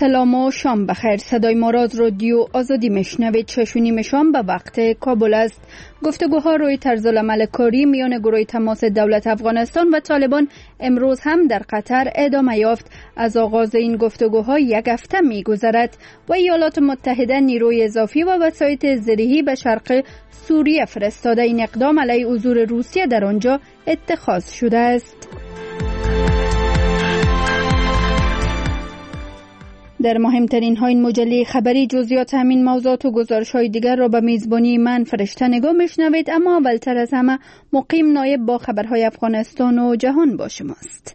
سلام و شام بخیر. صدای ما را از رادیو آزادی میشنوید. 6:30 شام به وقت کابل است. گفتگوها روی طرزالعمل کاری میان گروه تماس دولت افغانستان و طالبان امروز هم در قطر ادامه یافت. از آغاز این گفتگوها یک هفته میگذرد و ایالات متحده نیروی اضافی و وسایط زرهی به شرق سوریه فرستاده. این اقدام علیه حضور روسیه در آنجا اتخاذ شده است. در مهمترین های این مجله خبری جزئیات همین موضوعات و گزارش های دیگر را به میزبانی من فرشته نگاه میشنوید، اما اولتر از همه مقیم نایب با خبرهای افغانستان و جهان با شماست.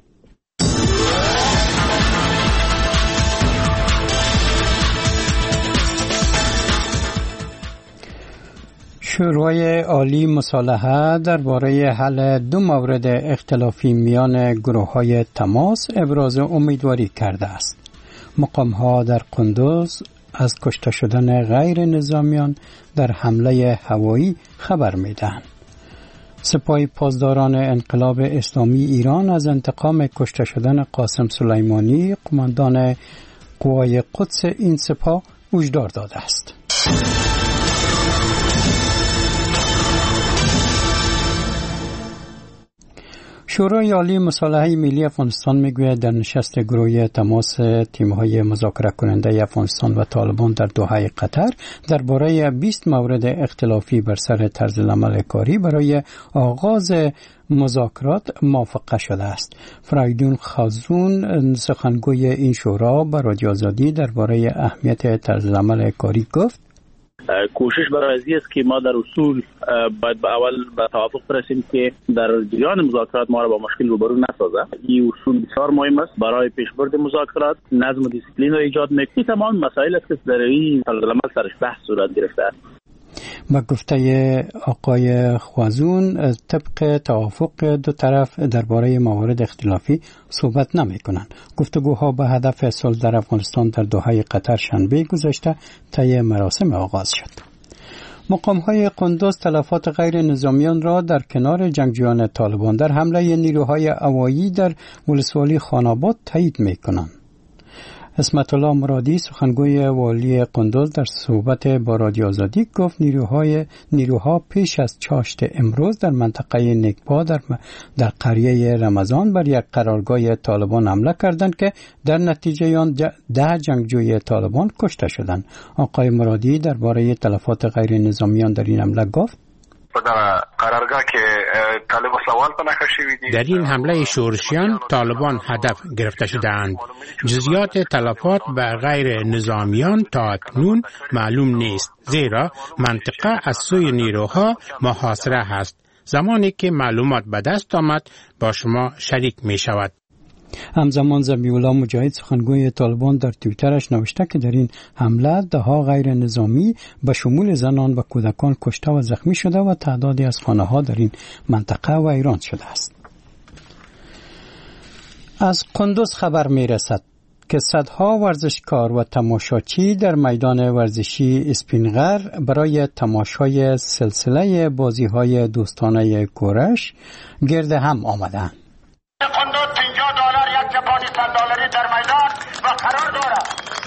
شورای عالی مصالحه درباره حل 2 مورد اختلافی میان گروه‌های تماس ابراز امیدواری کرده است. مقام‌ها در قندوز از کشته شدن غیر نظامیان در حمله هوایی خبر می‌دهند. سپاه پاسداران انقلاب اسلامی ایران از انتقام کشته شدن قاسم سلیمانی قماندان قوای قدس این سپاه هشدار داده است. شورای عالی مصالحه ملی افغانستان میگوید در نشست گروه تماس تیم‌های مذاکره کننده افغانستان و طالبان در دوحه قطر درباره 20 مورد اختلافی بر سر طرزالعمل کاری برای آغاز مذاکرات موافقه شده است. فرایدون خازون سخنگوی این شورا به رادیو آزادی درباره اهمیت طرزالعمل کاری گفت: کوشش برای ازی است که ما در اصول باید به اول به توافق برسیم که در جریان مذاکرات ما را با مشکل روبرو نسازه. این اصول بسیار مهم است برای پیشبرد مذاکرات. نظم و دیسیپلین را ایجاد می‌کنه. تمام مسائل است که در این طرزالعمل سرش بحث صورت گرفته است. با گفته آقای خوازون طبق توافق دو طرف درباره موارد اختلافی صحبت نمی کنند. گفتگوها به هدف صلح در افغانستان در دوحه قطر شنبه گذشته طی مراسم آغاز شد. مقام‌های قندوز تلفات غیر نظامیان را در کنار جنگجویان طالبان در حمله نیروهای هوایی در ولسوالی خاناباد تایید می کنند. اسمت الله مرادی سخنگوی والی قندوز در صحبت با رادیو آزادی گفت نیروها پیش از چاشت امروز در منطقه نکبا در قریه رمضان بر یک قرارگاه طالبان حمله کردند که در نتیجه آن 10 جنگجوی طالبان کشته شدند. آقای مرادی درباره تلفات غیر نظامیان در این حمله گفت: در قرارگاه که طالب سوال در این حمله شورشیان طالبان هدف گرفته شدند. جزئیات تلفات به غیر نظامیان تا اکنون معلوم نیست، زیرا منطقه از سوی نیروها محاصره است. زمانی که معلومات به دست آمد با شما شریک می شود. همزمان ذبیح‌الله مجاهد سخنگوی طالبان در توییترش نوشته که در این حمله 10 غیر نظامی به شمول زنان و کودکان کشته و زخمی شده و تعدادی از خانه‌ها در این منطقه ویران شده است. از قندوز خبر می‌رسد که صدها ورزشکار و تماشاچی در میدان ورزشی اسپینغر برای تماشای سلسله بازی‌های دوستانه کورش گرد هم آمدند. $100 در میدان و قرار دارد.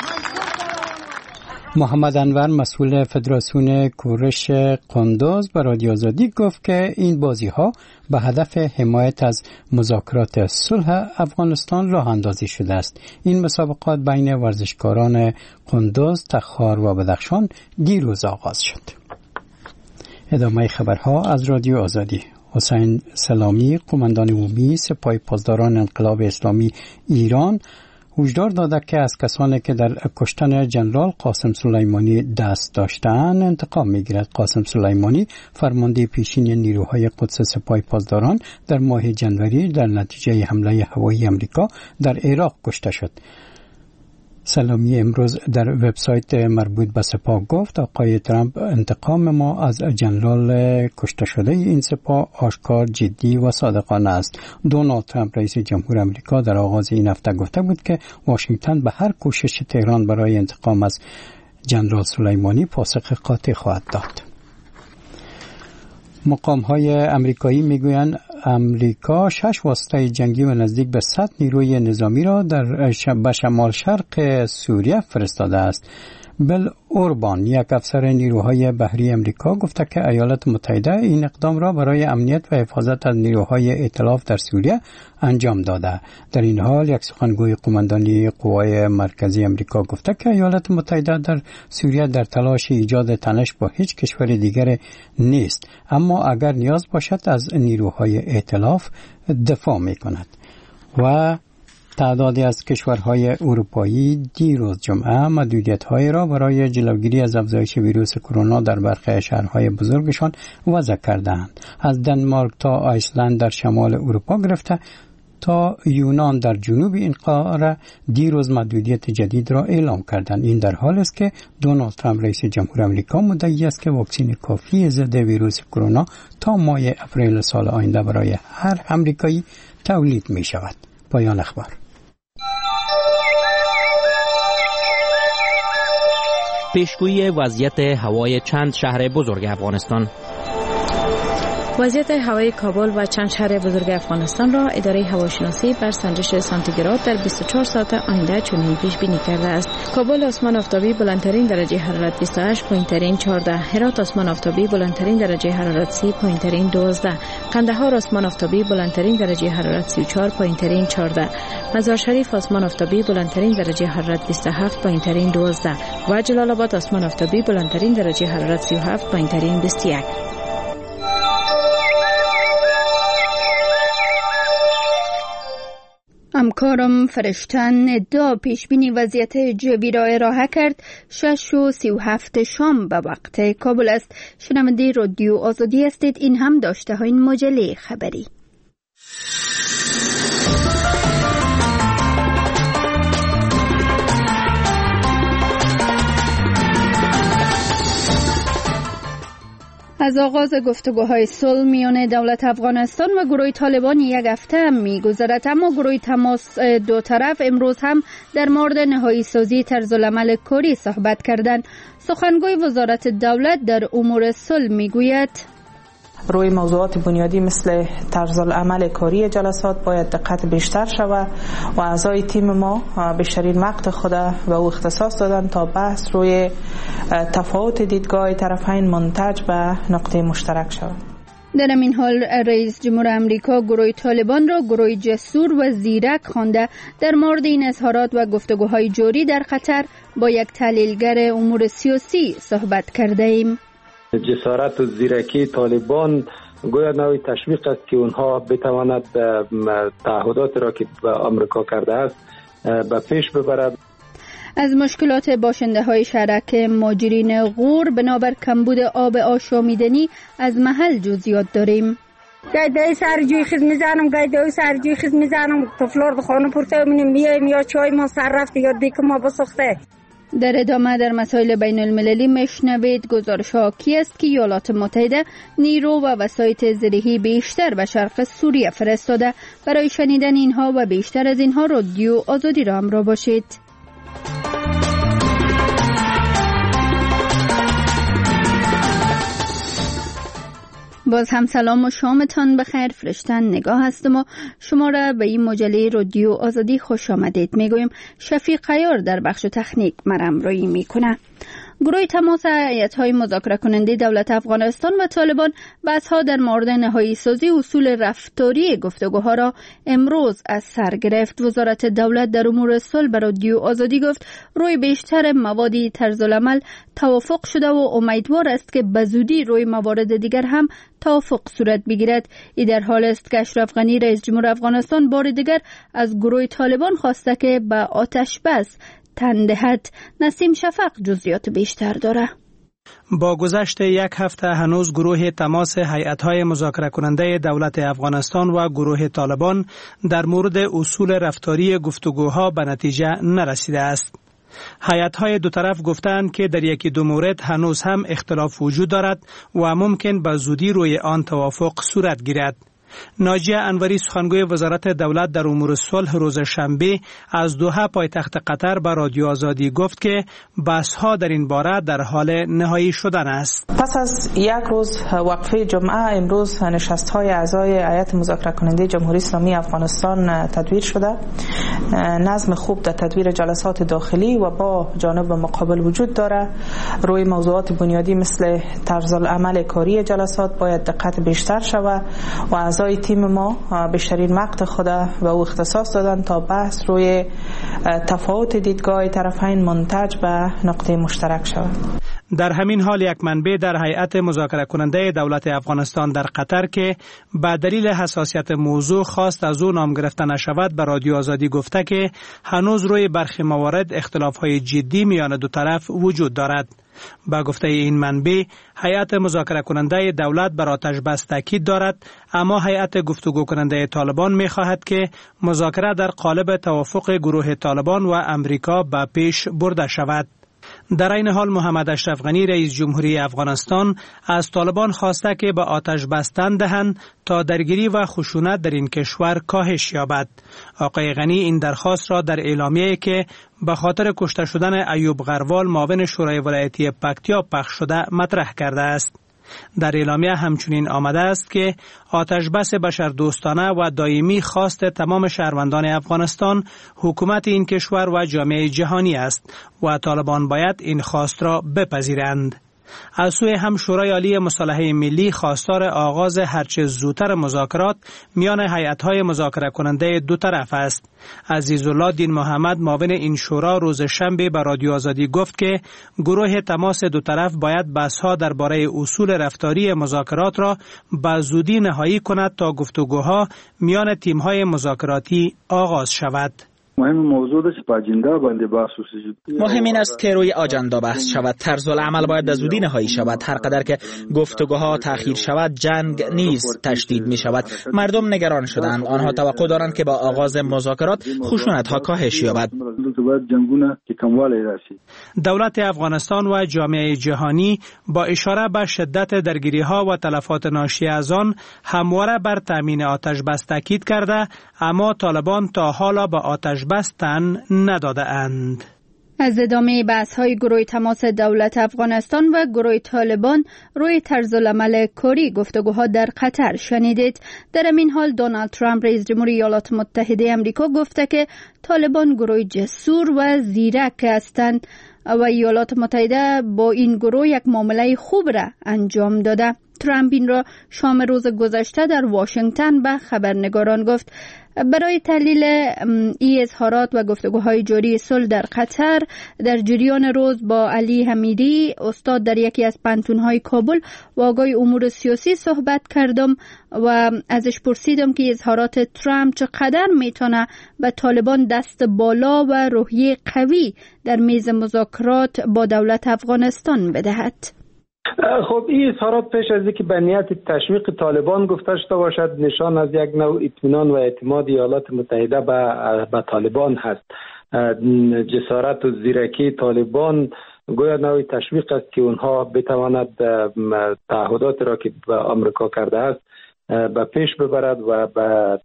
محمد انور مسئول فدراسیون کورش قندوز به رادیو آزادی گفت که این بازی‌ها به هدف حمایت از مذاکرات صلح افغانستان راه اندازی شده است. این مسابقات بین ورزشکاران قندوز، تخار و بدخشان دیروز آغاز شد. ادامه خبرها از رادیو آزادی. حسین سلامی قماندان عمومی سپاه پاسداران انقلاب اسلامی ایران هشدار داده که از کسانی که در کشتن جنرال قاسم سلیمانی دست داشتند انتقام می‌گیرد. قاسم سلیمانی فرمانده پیشین نیروهای قدس سپاه پاسداران در ماه ژانویه در نتیجه حمله هوایی آمریکا در عراق کشته شد. سلامی امروز در وبسایت مربوط به سپاه گفت آقای ترامپ انتقام ما از جنرال کشته شده این سپاه آشکار، جدی و صادقانه است. دونالد ترامپ رئیس جمهور آمریکا در آغاز این هفته گفته بود که واشنگتن به هر کوشش تهران برای انتقام از جنرال سلیمانی پاسخ قاطع خواهد داد. مقام‌های امریکایی میگویند امریکا 6 واسطه جنگی و نزدیک به 100 نیروی نظامی را به شمال شرق سوریه فرستاده است. بل اوربان، یک افسر نیروهای بحری امریکا، گفته که ایالات متحده این اقدام را برای امنیت و حفاظت از نیروهای ائتلاف در سوریه انجام داده. در این حال یک سخنگوی قماندانی قوای مرکزی امریکا گفته که ایالات متحده در سوریه در تلاش ایجاد تنش با هیچ کشور دیگر نیست، اما اگر نیاز باشد از نیروهای ائتلاف دفاع می‌کند. و تعدادی از کشورهای اروپایی دیروز جمعه محدودیت‌های را برای جلوگیری از افزایش ویروس کرونا در برخی شهرهای بزرگشان وضع کردند. از دانمارک تا آیسلند در شمال اروپا گرفته تا یونان در جنوب این قاره دیروز محدودیت جدید را اعلام کردند. این در حالی است که دونالد ترامپ رئیس جمهور آمریکا مدعی است که واکسن کافی ضد ویروس کرونا تا ماه اپریل سال آینده برای هر آمریکایی تولید می شود. پایان اخبار. پیشگویی وضعیت هوای چند شهر بزرگ افغانستان. وضعیت هوای کابل و چند شهر بزرگ افغانستان را اداره هواشناسی بر سنجش سانتیگراد در 24 ساعت آینده چنین پیش بینی کرده است. کابل آسمان آفتابی بلندترین درجه حرارت 28، پایینترین 14. هرات آسمان آفتابی بلندترین درجه حرارت 30، پایینترین 12. قندهار آسمان آفتابی بلندترین درجه حرارت 34، پایینترین 14. مزار شریف آسمان آفتابی بلندترین درجه حرارت 27، پایینترین 12. و جلال آباد آسمان آفتابی بلندترین درجه حرارت 37، پایینترین 21. همکارم فرشتن ادعا پیشبینی وضعیت جوی را ارائه کرد. 6:37 شام به وقت کابل است. شنونده رادیو آزادی هستید. این هم داشته های این مجله خبری. از آغاز گفتگوهای صلح میان دولت افغانستان و گروه طالبان یک هفته می‌گذرد، اما گروه تماس دو طرف امروز هم در مورد نهایی سازی طرزالعمل کاری صحبت کردند. سخنگوی وزارت دولت در امور صلح میگوید روی موضوعات بنیادی مثل طرزالعمل کاری جلسات باید دقت بیشتر شود و اعضای تیم ما بیشترین وقت خود به او اختصاص دادن تا بحث روی تفاوت دیدگاه طرفین منتج به نقطه مشترک شود. در این حال رئیس جمهور آمریکا گروه طالبان را گروه جسور و زیرک خوانده. در مورد این اظهارات و گفتگوهای جاری در قطر با یک تحلیلگر امور سیاسی صحبت کرده ایم. جسارت و زیرکی طالبان گویا نوعی تشویق است که اونها بتواند تعهدات را که به آمریکا کرده است به پیش ببرد. از مشکلات باشنده های شهرک ماجرین غور بنابر کمبود آب آشامیدنی از محل جزئیات داریم. گایده سرجوی خیز میزنم، گایده سرجوی خیز میزنم، طفلار به خانه پرته میایم یا چای ما سر رفته یا دیگه ما بسخته. در ادامه در مسائل بین المللی مشنوید گزارش حاکی است که ایالات متحده نیرو و وسایط زرهی بیشتر به شرق سوریه فرستاده. برای شنیدن اینها و بیشتر از اینها رادیو آزادی را همراه باشید. باز هم سلام و شامتان بخیر. فرشتن نگاه هستم و شما را به این مجله رادیو آزادی خوش آمدید میگویم. شفیق عیار در بخش تکنیک مرمرایی میکنه. گروه تماس هیئت‌های مذاکره کننده دولت افغانستان و طالبان بحث‌ها در مورد نهایی سازی اصول رفتاری گفتگوها را امروز از سر گرفت. وزارت دولت در امور صلح به رادیو آزادی گفت روی بیشتر موادی طرزالعمل توافق شده و امیدوار است که به زودی روی موارد دیگر هم توافق صورت بگیرد. این در حال است که اشرف غنی رئیس جمهور افغانستان بار دیگر از گروه طالبان خواسته که به آتش بس تن دهد. نسیم شفق جزئیات بیشتر داره. با گذشت یک هفته هنوز گروه تماس هیئت‌های مذاکره کننده دولت افغانستان و گروه طالبان در مورد اصول رفتاری گفتگوها به نتیجه نرسیده است. هیئت‌های دو طرف گفتند که در یکی دو مورد هنوز هم اختلاف وجود دارد و ممکن به زودی روی آن توافق صورت گیرد. ناجیه انوری سخنگوی وزارت دولت در امور صلح روز شنبه از دوحه پایتخت قطر به رادیو آزادی گفت که بحث‌ها در این باره در حال نهایی شدن است. پس از یک روز وقفه جمعه امروز نشست‌های اعضای هیئت مذاکره کننده جمهوری اسلامی افغانستان تدویر شده. نظم خوب در تدویر جلسات داخلی و با جانب مقابل وجود داره. روی موضوعات بنیادی مثل طرز العمل کاری جلسات باید دقت بیشتر شود و اعضای تیم ما بیشترین وقت خود و او اختصاص دادن تا بحث روی تفاوت دیدگاه طرفین منتج به نقطه مشترک شود. در همین حال یک منبع در هیئت مذاکره کننده دولت افغانستان در قطر که به دلیل حساسیت موضوع خواست از او نام گرفته نشود به رادیو آزادی گفته که هنوز روی برخی موارد اختلاف‌های جدی میان دو طرف وجود دارد. با گفته این منبع هیئت مذاکره کننده دولت بر آتش بس تاکید دارد، اما هیئت گفتگو کننده طالبان می‌خواهد که مذاکره در قالب توافق گروه طالبان و امریکا به پیش برده شود. در این حال محمد اشرف غنی رئیس جمهوری افغانستان از طالبان خواسته که به آتش بستن دهند تا درگیری و خشونت در این کشور کاهش یابد. آقای غنی این درخواست را در اعلامیه‌ای که به خاطر کشته شدن ایوب غروال معاون شورای ولایتی پکتیا پخش شده مطرح کرده است. در اعلامیه همچنین آمده است که آتش بس بشردوستانه و دائمی خواست تمام شهروندان افغانستان، حکومت این کشور و جامعه جهانی است و طالبان باید این خواست را بپذیرند. از سوی هم شورای عالی مصالحه ملی خواستار آغاز هرچه زودتر مذاکرات میان هیئت‌های مذاکره کننده دو طرف است. عزیزالله دین محمد معاون این شورا روز شنبه به رادیو آزادی گفت که گروه تماس دو طرف باید بحث‌ها درباره اصول رفتاری مذاکرات را به زودی نهایی کند تا گفتگوها میان تیم‌های مذاکراتی آغاز شود. مهم موضوع است اجندا باندې بحث وشي. مهم این است که روی اجندا بحث شود. طرز العمل باید به زودی نهایی شود. هر قدر که گفتگوها تأخیر شود جنگ نیز تشدید می شود. مردم نگران شدند. آنها توقع دارند که با آغاز مذاکرات خشونت ها کاهش یابد. دولت افغانستان و جامعه جهانی با اشاره به شدت درگیری ها و تلفات ناشی از آن همواره بر تامین آتش بس تاکید کرده، اما طالبان تا حالا به آتش بستن نداده اند. از ادامه بحث‌های گروه تماس دولت افغانستان و گروه طالبان روی طرز العمل کاری گفتگوها در قطر شنیدید. در این حال دونالد ترامپ رئیس جمهوری ایالات متحده آمریکا گفته که طالبان گروه جسور و زیرک هستند و ایالات متحده با این گروه یک معامله خوب را انجام داده. ترامپ این را شام روز گذشته در واشنگتن به خبرنگاران گفت. برای تحلیل این اظهارات و گفتگوهای جاری صلح در قطر در جریان روز با علی حمیدی استاد در یکی از پانتون‌های کابل و آگاه امور سیاسی صحبت کردم و ازش پرسیدم که اظهارات ترامپ چقدر میتونه به طالبان دست بالا و روحیه قوی در میز مذاکرات با دولت افغانستان بدهد. خب این اظهارات پیش از اینکه به نیت تشویق طالبان گفته شده باشد نشان از یک نوع اطمینان و اعتماد ایالات متحده به طالبان هست. جسارت و زیرکی طالبان گویا نوع تشویق است که اونها بتواند تعهدات را که به آمریکا کرده است به پیش ببرد و به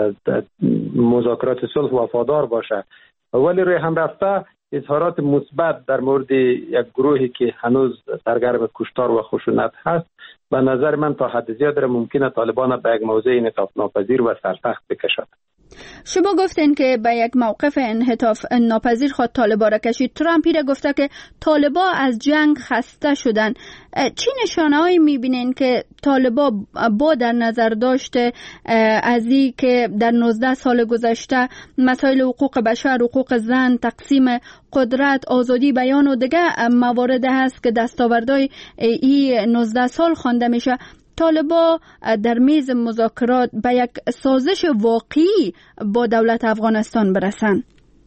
مذاکرات صلح وفادار باشد. ولی روی هم رفته اظهارات مثبت در مورد یک گروهی که هنوز سرگرم کشتار و خشونت هست به نظر من تا حد زیاد ممکنه طالبان به یک موضع انعطاف ناپذیر و سرسخت بکشد. شما گفتین که به یک موقف انعطاف ناپذیر خود طالبا را کشید. ترامپ را گفته که طالبا از جنگ خسته شدن. چی نشانه‌هایی می‌بینین که طالبا با در نظر داشته از این که در 19 سال گذشته مسائل حقوق بشر، حقوق زن، تقسیم قدرت، آزادی بیان و دیگه موارد هست که دستاوردهای این 19 سال خوانده میشه، طالبا در میز مذاکرات به یک سازش واقعی با دولت افغانستان برسن؟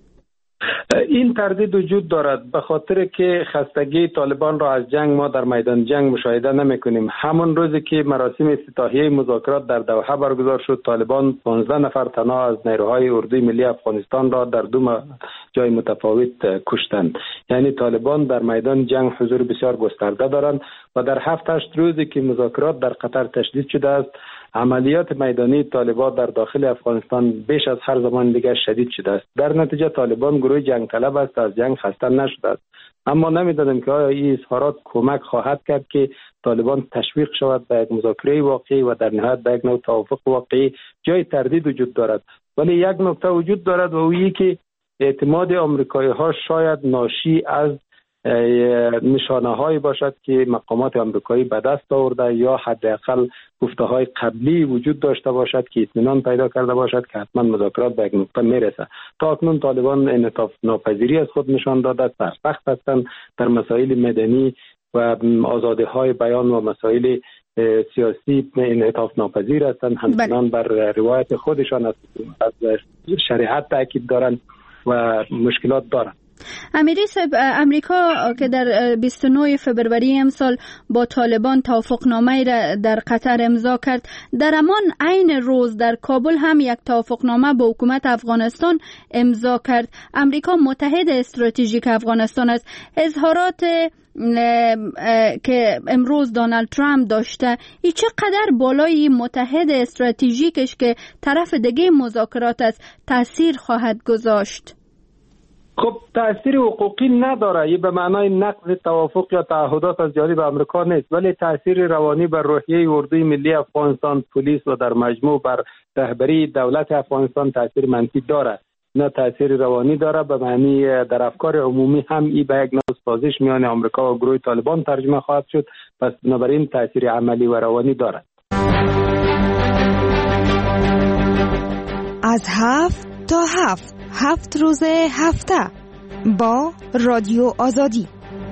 این تردید وجود دارد به خاطر که خستگی طالبان را از جنگ ما در میدان جنگ مشاهده نمی کنیم. همون روزی که مراسم افتتاحیه مذاکرات در دوحه برگزار شد طالبان 15 نفر تنها از نیروهای اردوی ملی افغانستان را در دو جای متفاوت کشتند. یعنی طالبان در میدان جنگ حضور بسیار گسترده دارند و در 7-8 روزی که مذاکرات در قطر تشدید شده است عملیات میدانی طالبان در داخل افغانستان بیش از هر زمان دیگر شدید شده است. در نتیجه طالبان گروه جنگ طلب است، از جنگ خسته نشده است. اما نمی‌دانیم که آیا این اظهارات کمک خواهد کرد که طالبان تشویق شود به یک مذاکره واقعی و در نهایت به یک نوع توافق واقعی. جای تردید وجود دارد، ولی یک نکته وجود دارد و اویی که اعتماد آمریکایی‌ها شاید ناشی از نشانه‌هایی باشد که مقامات آمریکایی به دست آورده یا حداقل گفته‌های قبلی وجود داشته باشد که اطمینان پیدا کرده باشد که حتما مذاکرات به یک نقطه میرسه. تا اکنون طالبان انعطاف ناپذیری از خود نشان داده، سرسخت هستند در مسائل مدنی و آزادی‌های بیان و مسائل سیاسی انعطاف ناپذیر هستند. همچنان بر روایت خودشان از شریعت تاکید دارند و مشکلات دارند. امیری صاحب، امریکا که در 29 فبروری امسال با طالبان توافقنامه را در قطر امضا کرد، در همان عین روز در کابل هم یک توافقنامه با حکومت افغانستان امضا کرد. امریکا متحد استراتژیک افغانستان است. اظهارات که امروز دونالد ترامپ داشته، این چقدر بالای متحد استراتژیکش که طرف دیگه مذاکرات است تاثیر خواهد گذاشت؟ خب تأثیر حقوقی نداره، یه به معنای نقض توافق یا تعهدات از جانب آمریکا نیست، ولی تأثیر روانی بر روحیه اردوی ملی افغانستان، پلیس و در مجموع بر رهبری دولت افغانستان تأثیر منفی داره. نه تأثیر روانی داره، به معنی در افکار عمومی هم ای به یک نوع سازش میان آمریکا و گروه طالبان ترجمه خواهد شد، پس بنابراین تأثیر عملی و روانی داره. از 7 تا 7 روز هفته با رادیو آزادی.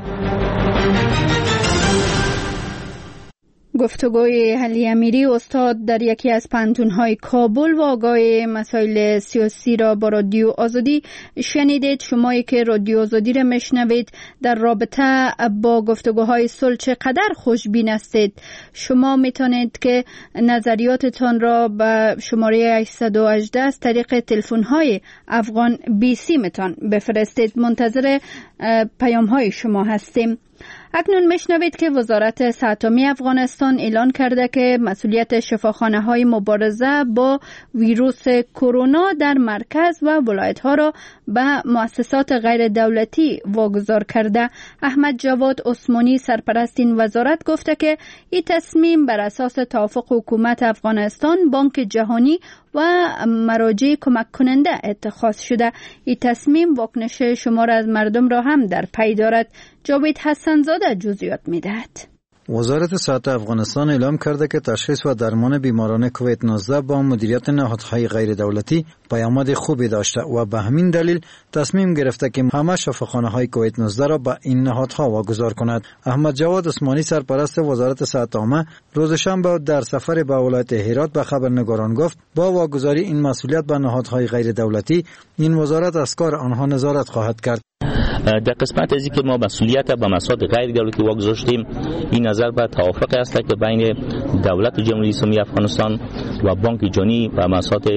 گفتگوی علی امیری استاد در یکی از پانتون‌های کابل و آگاه مسائل سیاسی را با رادیو آزادی شنیدید. شمایی که رادیو آزادی را میشنوید در رابطه با گفتگوهای صلح چقدر خوشبین هستید. شما میتونید که نظریاتتان را به شماره 818 از طریق تلفن‌های افغان BC میتون بفرستید. منتظر پیام‌های شما هستیم. اکنون میشنوید که وزارت صحت عامه افغانستان اعلان کرده که مسئولیت شفاخانه‌های مبارزه با ویروس کرونا در مرکز و ولایت‌ها را به مؤسسات غیر دولتی واگذار کرده. احمد جواد عثمانی سرپرست این وزارت گفته که این تصمیم بر اساس توافق حکومت افغانستان، بانک جهانی و مراجع کمک کننده اتخاذ شده. این تصمیم واکنش شمار از مردم را هم در پی دارد. جاوید حسن‌زاده جزئیات می‌دهد. وزارت صحت افغانستان اعلام کرده که تشخیص و درمان بیماران کووید 19 با مدیریت نهادهای غیر دولتی پیامد خوبی داشته و به همین دلیل تصمیم گرفته که همه شفاخانه‌های کووید 19 را به این نهادها واگذار کند. احمد جواد عثمانی سرپرست وزارت صحت عامه روز شنبه در سفر به ولایت هرات به خبرنگاران گفت با واگذاری این مسئولیت به نهادهای غیر دولتی، این وزارت از کار آنها نظارت خواهد کرد. در قسمت ازی که ما مسئولیت به مسائل غیر دولتی واگذاشتیم، این نظر به توافق است که بین دولت جمهوری اسلامی افغانستان و بانک جهانی و مسائل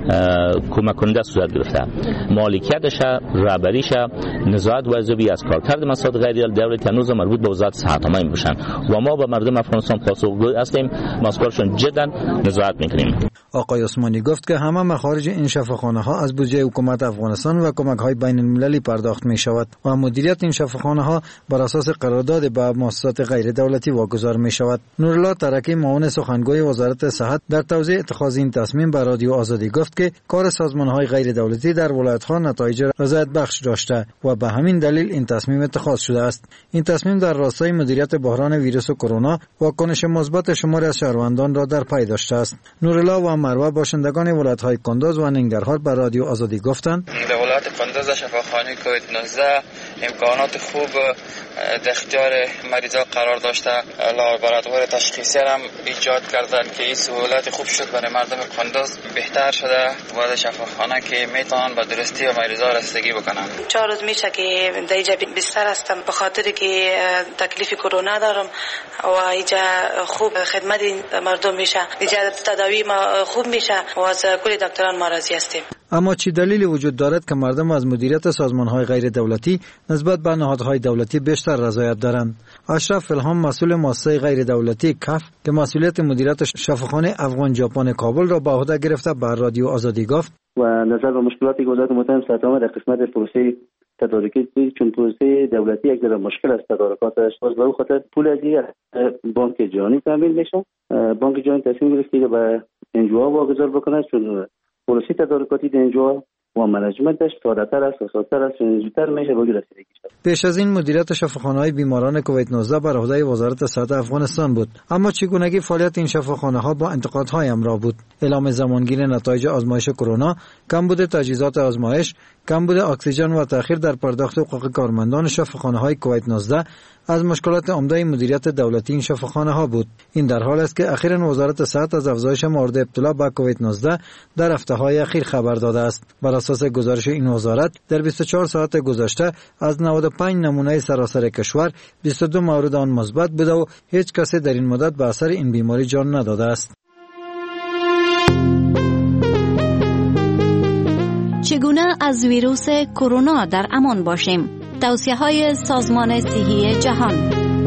کمک کننده صورت گرفته. مالکیتش، رهبریش، نظارت و ارزیابی از کارکرد مسائل غیر دولتی هنوز مربوط به وزارت صحت عامه میباشند و ما به مردم افغانستان پاسخگوی هستیم، مسئولشون جدا نظارت میکنیم. آقای عثمانی گفت که همه مخارج این شفاخانه‌ها از بودجه حکومت افغانستان و کمک‌های بین‌المللی پرداخت می‌شود و مدیریت این شفاخانه‌ها بر اساس قرارداد با مؤسسات غیر دولتی واگذار می‌شود. نورالله ترکی معاون سخنگوی وزارت صحت در توضیح اتخاذ این تصمیم به رادیو آزادی گفت که کار سازمان‌های غیر دولتی در ولایت‌ها نتایج رضایت بخش داشته و به همین دلیل این تصمیم اتخاذ شده است. این تصمیم در راستای مدیریت بحران ویروس کرونا واکنش مثبت شماری از شهروندان را در پی داشته است. نورالله و مروه باشندگان ولایت‌های کندوز و ننگرهار به رادیو آزادی گفتند در ولایت کندوز شفاخانه کووید 19 امکانات خوب در اختیار مریضا قرار داشته، لابراتوار تشخیصی هم ایجاد کردن که این سهولت خوب شد برای مردم کندوز، بهتر شده و شفاخانه که میتونن به درستی و مریضا رسیدگی بکنن. 4 روز میشه که در اینجا بستر هستم به خاطر که تکلیف کرونا دارم و اینجا خوب خدمت مردم میشه، اینجا تداوی ما خوب میشه و از کل دکتران ما راضی هستیم. اما چه دلیلی وجود دارد که مردم از مدیریت سازمان‌های غیر دولتی نسبت به نهادهای دولتی بیشتر رضایت دارند؟ اشرف الهام مسئول مؤسسه غیر دولتی کف که مسئولیت مدیریت شفاخانه افغان ژاپن کابل را به عهده گرفته به رادیو آزادی گفت و نظر به مشکلاتی که وزارت محترم سرطان در قسمت پروسه تدارکی چون پروسه دولتی یک ذره مشکل است تدارکاتش باز به خاطر پول از بانک جهانی تامین میشه. بانک جهانی تصمیم گرفت که به انجوها واگذار بکنه چون پروسه تدارکاتی انجوها و منیجمنتش ساده‌تر است و ساده‌تر است و زودتر میشه به رسیدگی شد. پیش از این مدیریت شفاخانه‌های بیماران کووید 19 بر عهده وزارت صحت افغانستان بود، اما چگونگی فعالیت این شفاخانه‌ها با انتقادهای همراه بود. اعلام زمانگیر نتایج آزمایش کرونا، کمبود تجهیزات آزمایش، کمبود اکسیژن و تأخیر در پرداخت حقوق کارمندان شفاخانه‌های کووید 19 از مشکلات عمده مدیریت دولتی این شفاخانه‌ها بود. این در حال است که اخیراً وزارت صحت از افزایش موارد ابتلا به کووید 19 در هفته‌های اخیر خبر داده است. بر اساس گزارش این وزارت در 24 ساعت گذشته از 95 نمونه سراسر کشور 22 مورد آن مثبت بوده و هیچ کسی در این مدت به اثر این بیماری جان نداده است. چگونه از ویروس کرونا در امان باشیم؟ توصیه‌های سازمان صحی جهان: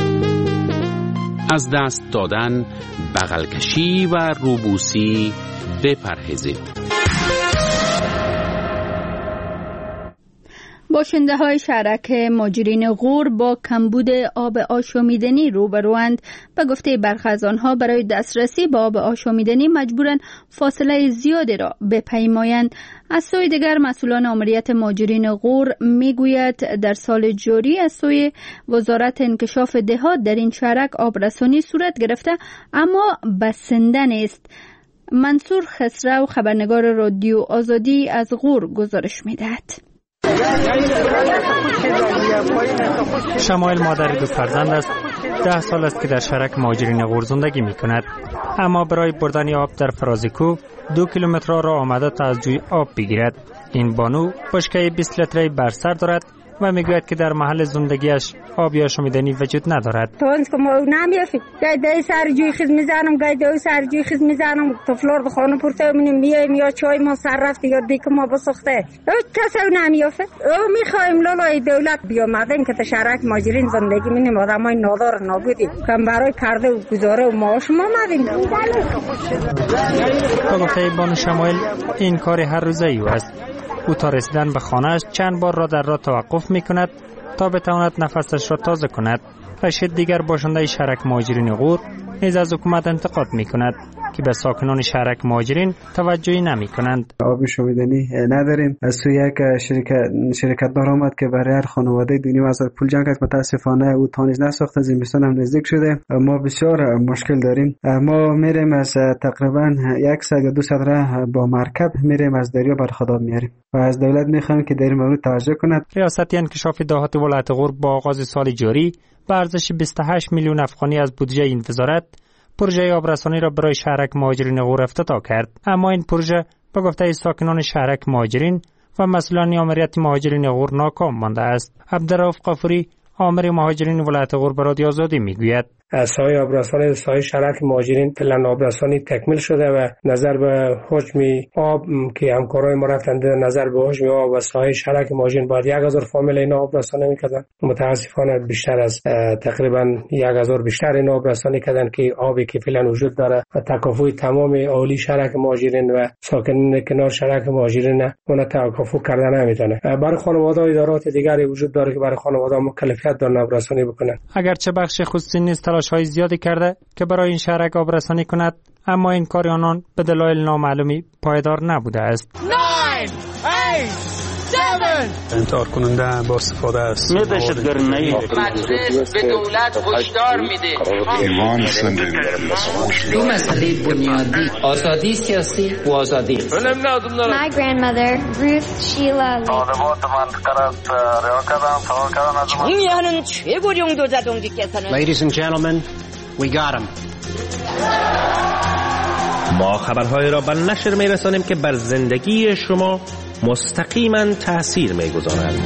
از دست دادن، بغل کشی و روبوسی بپرهیزید. باشنده های شهرک ماجرین غور با کمبود آب آشامیدنی روبروند. به گفته برخی از آنها برای دسترسی به آب آشامیدنی مجبورند فاصله زیادی را بپیمایند. از سوی دیگر مسئولان آمریت ماجرین غور میگوید در سال جاری از سوی وزارت انکشاف دهات در این شهرک آبرسانی صورت گرفته اما بسنده نیست. منصور خسرو خبرنگار رادیو آزادی از غور گزارش میدهد. شمایل مادر دو فرزند است. 10 سال است که در شهرک مهاجرین غور زندگی می کند، اما برای بردن آب در فرازیکو 2 کیلومتر راه آمده تا از جوی آب بگیرد. این بانو بشکه 20 لیتری بر سر دارد و میگوید که در محل زندگیش آب آشامیدنی وجود ندارد. تونس که ما نمیافیم گاهی سر جوی خیز میزنم گاهی سر جوی خیز میزنم طفلار به خانه پرته میایم یا چای ما سر رفته یا دیگه ما بسخته کسی نمیافه. میخوایم لالای دولت بیامدیم که شهرک ماجرین زندگی مینیم آدمای نادار نابودی کم برای کرده و گزاره و معاش ما آمدیم. با گفته بانو شمایل این کار هر روزه ای است. او تا رسیدن به خانه‌اش چند بار را در راه توقف می‌کند تا بتواند نفسش را تازه کند. و دیگر باشنده شهرک مهاجرین غور نیز از حکومت انتقاد می‌کند که به ساکنان شهرک مهاجرین توجهی نمی‌کنند. آب آشامیدنی نداریم. از سوی یک شرکت دار آمد که برای هر خانواده 2,500 پول جمع کرد. متاسفانه او تانیز نساخته. زمستان هم نزدیک شده. ما بسیار مشکل داریم. ما میریم از تقریبا 100 یا 200 راه با مرکب میریم از دریا بر خداب میاریم و از دولت میخوایم که در این مورد توجه کند. ریاست انکشاف دهات ولایت غور با آغاز سال جاری به ارزش 28 میلیون افغانی از بودجه این وزارت پروژه آبرسانی را برای شهرک مهاجرین غور افتتاح کرد. اما این پروژه به گفته ساکنان شهرک مهاجرین و مسئولان آمریت مهاجرین غور ناکام مانده است. عبدالرؤف قفوری آمر مهاجرین ولایت غور به رادیو آزادی میگوید سایه آبرسانی سایه شهرک مهاجرین فعلا آبرسانی تکمیل شده و نظر به حجم آب که همکارای ما رفتند نظر به حجم آب و سایه شهرک مهاجرین باید 1000 فامیل اینا آبرسانی میکردن. متاسفانه بیشتر از تقریبا 1000 بیشتر اینا آبرسانی کردن که آبی که فعلا وجود داره و تکافوی تمام اهالی شهرک مهاجرین و ساکنین کنار شهرک مهاجرین اون تکافو کردن نمیتونه. برای خانواده ادارات دیگری وجود داره که برای خانواده مکلفیت دارن آبرسانی بکنن. اگرچه بخش خصوصی نیز تلاش‌های زیادی کرده که برای این شهرک آبرسانی کند، اما این کار آنان به دلایل نامعلومی پایدار نبوده است. 9 8 7 انتحار کننده با استفاده است. مجلس به دولت هشدار میده. دو مسئله بنیادی: آزادی سیاسی و آزادی. My grandmother Ruth Sheila 정의하는 최고령 도자동지께서는 Ladies and gentlemen, we got him. ما خبرهای را به نشر می‌رسانیم که بر زندگی شما مستقیما تأثیر می‌گذارند.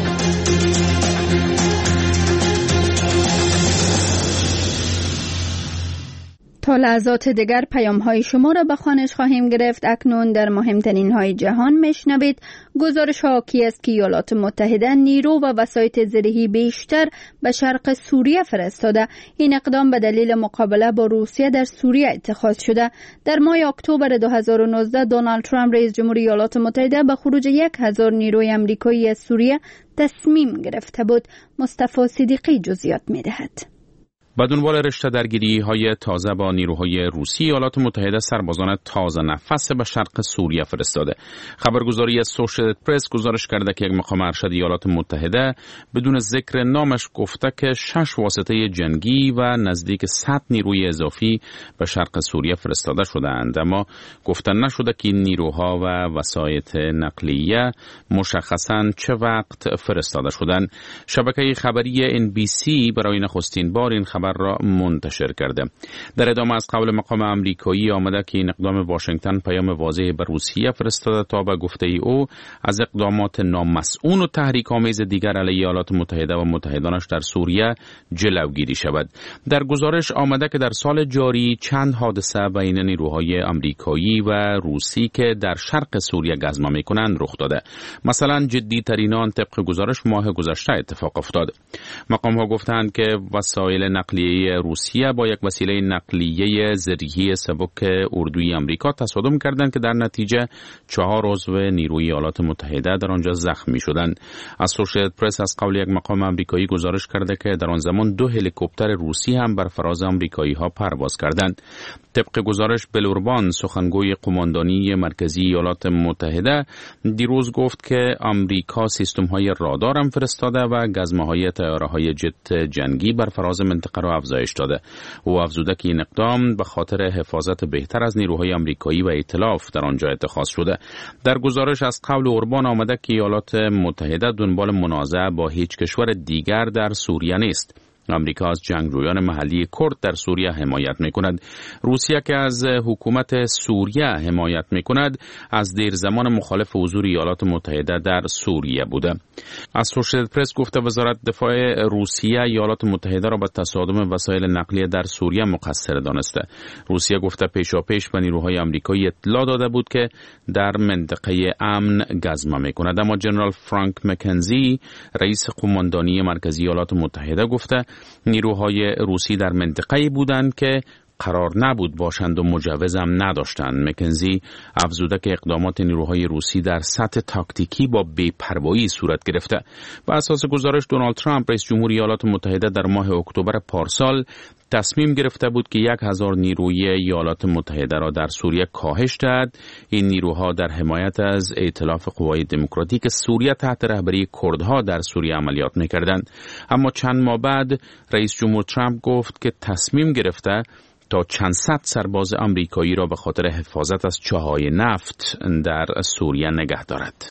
تا لحظات دیگر پیام های شما را به خوانش خواهیم گرفت. اکنون در مهمترین های جهان میشنوید گزارش حاکی است که ایالات متحده نیرو و وسایط زرهی بیشتر به شرق سوریه فرستاده. این اقدام به دلیل مقابله با روسیه در سوریه اتخاذ شده. در ماه اکتبر 2019 دونالد ترامپ رئیس جمهوری ایالات متحده به خروج 1000 نیروی آمریکایی از سوریه تصمیم گرفته بود. مصطفی صدیقی جزئیات می‌دهد. به دنبال رشته درگیری‌های تازه با نیروهای روسی، ایالات متحده سربازان تازه نفس به شرق سوریه فرستاده. خبرگزاری اسوشییتد پرس گزارش کرده که یک مقام ارشد ایالات متحده بدون ذکر نامش گفته که 6 واسطه جنگی و نزدیک 100 نیروی اضافی به شرق سوریه فرستاده شده‌اند، اما گفته نشده که این نیروها و وسایط نقلیه مشخصاً چه وقت فرستاده شدند. شبکه خبری NBC برای نخستین بار این خبر را منتشر کرده. در ادامه از قول مقام آمریکایی آمده که این اقدام واشنگتن پیام واضحی به روسیه فرستاده تا به گفته او از اقدامات نامسئول و تحریک‌آمیز دیگر علیه ایالات متحده و متحدانش در سوریه جلوگیری شود. در گزارش آمده که در سال جاری چند حادثه بین نیروهای آمریکایی و روسی که در شرق سوریه گزمه می‌کنند رخ داده. مثلا جدی ترین آن طبق گزارش ماه گذشته اتفاق افتاد. مقام‌ها گفتند که وسایل نقلیه روسیه با یک وسیله نقلیه زرهی سبک اردوی آمریکا تصادم کردند که در نتیجه 4 عضو نیروی ایالات متحده در آنجا زخمی شدند. اسوشییتد پرس از قول یک مقام آمریکایی گزارش کرده که در آن زمان 2 هلیکوپتر روسی هم بر فراز آمریکایی‌ها پرواز کردند. طبق گزارش بلوربان سخنگوی قماندانی مرکزی ایالات متحده دیروز گفت که آمریکا سیستم‌های رادار هم فرستاده و گزمه‌های طیاره‌های جت جنگی بر فراز منطقه را افزایش داده. او افزوده که این اقدام به خاطر حفاظت بهتر از نیروهای آمریکایی و ائتلاف در آنجا اتخاذ شده. در گزارش از قول اوربان آمده که ایالات متحده دنبال منازعه با هیچ کشور دیگر در سوریه نیست. آمریکا از جنگجویان محلی کرد در سوریه حمایت می‌کند. روسیه که از حکومت سوریه حمایت می‌کند از دیر زمان مخالف حضور ایالات متحده در سوریه بوده. اسوشییتد پرس گفته وزارت دفاع روسیه ایالات متحده را به تصادم وسایل نقلیه در سوریه مقصر دانسته. روسیه گفته پیشاپیش به نیروهای آمریکایی اطلاع داده بود که در منطقه امن گزمه می‌کند، اما جنرال فرانک مکنزی رئیس قماندانی مرکزی ایالات متحده گفته نیروهای روسی در منطقه‌ای بودند که قرار نبود باشند و مجوز هم نداشتند. مکنزی افزوده که اقدامات نیروهای روسی در سطح تاکتیکی با بی‌پروایی صورت گرفته. بر اساس گزارش دونالد ترامپ رئیس جمهوری ایالات متحده در ماه اکتبر پارسال تصمیم گرفته بود که 1000 نیروی ایالات متحده را در سوریه کاهش دهد. این نیروها در حمایت از ائتلاف قوای دموکراتیک سوریه تحت رهبری کردها در سوریه عملیات می‌کردند. اما چند ماه بعد رئیس جمهور ترامپ گفت که تصمیم گرفته تا چند صد سرباز آمریکایی را به خاطر حفاظت از چاهای نفت در سوریه نگه دارد.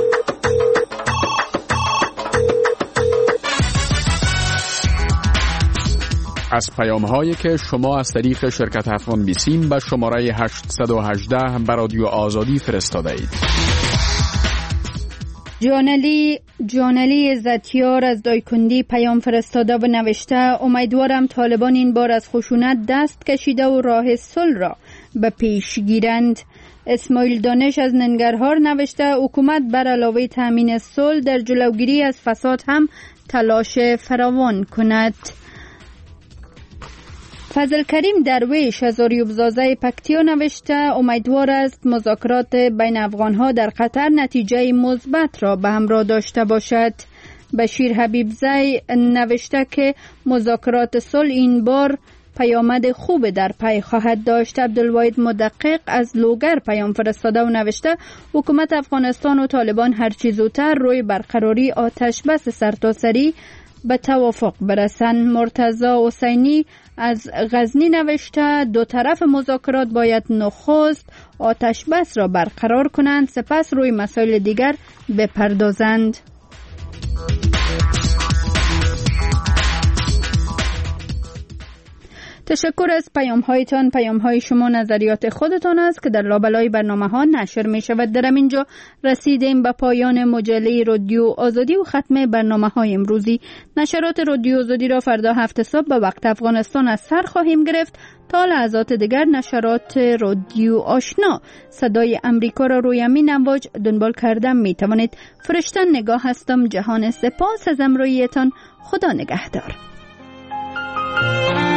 از پیام‌هایی که شما از طریق شرکت افغان بیسیم به شماره 818 به رادیو آزادی فرستاده اید. جانلی عزتیار از دایکندی پیام فرستاده و نوشته امیدوارم طالبان این بار از خشونت دست کشیده و راه صلح را به پیش گیرند. اسماعیل دانش از ننگرهار نوشته حکومت بر علاوه تامین صلح در جلوگیری از فساد هم تلاش فراوان کند. فضل کریم درویش از آریوبزازه پکتیا نوشته امیدوار است مذاکرات بین افغانها در قطر نتیجه مثبت را به همراه داشته باشد. بشیر حبیبزی نوشته که مذاکرات صلح این بار پیامد خوب در پی خواهد داشت. عبدالواحد مدقق از لوگر پیام فرستاده و نوشته حکومت افغانستان و طالبان هرچی زودتر روی برقراری آتش بس سرتاسری به توافق برسند. مرتضی حسینی از غزنی نوشته دو طرف مذاکرات باید نخست آتش بس را برقرار کنند سپس روی مسائل دیگر بپردازند. تشکر از پیام هایتان. پیام های شما نظریات خودتان است که در لابلای برنامه ها نشر می شود. در اینجا رسیدیم به پایان مجله رادیو آزادی و ختم برنامه های امروزی. نشرات رادیو آزادی را فردا 7 صبح به وقت افغانستان از سر خواهیم گرفت. تا لحظات دیگر نشرات رادیو آشنا صدای امریکا را روی همین امواج دنبال کردن می توانید. فرشته نگاه هستم. جهان سپاس از همراهیتان. خدا نگهدار.